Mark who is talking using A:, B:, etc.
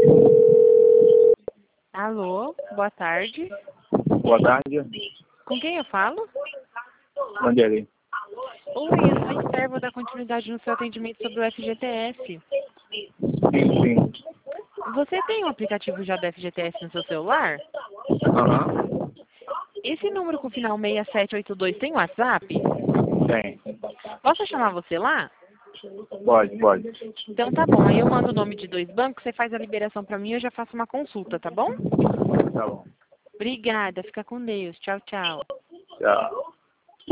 A: Alô, boa tarde.
B: Boa tarde.
A: Com quem eu falo?
B: Vanderlei.
A: Oi, eu sou a Esther, vou dar continuidade no seu atendimento sobre o FGTS.
B: Sim.
A: Você tem um aplicativo já do FGTS no seu celular?
B: Aham.
A: Esse número com final 6782 tem WhatsApp?
B: Tem.
A: Posso chamar você lá?
B: Pode.
A: Então tá bom, aí eu mando o nome de 2 bancos, você faz a liberação pra mim e eu já faço uma consulta, tá bom?
B: Tá bom.
A: Obrigada, fica com Deus. Tchau, tchau.
B: Tchau.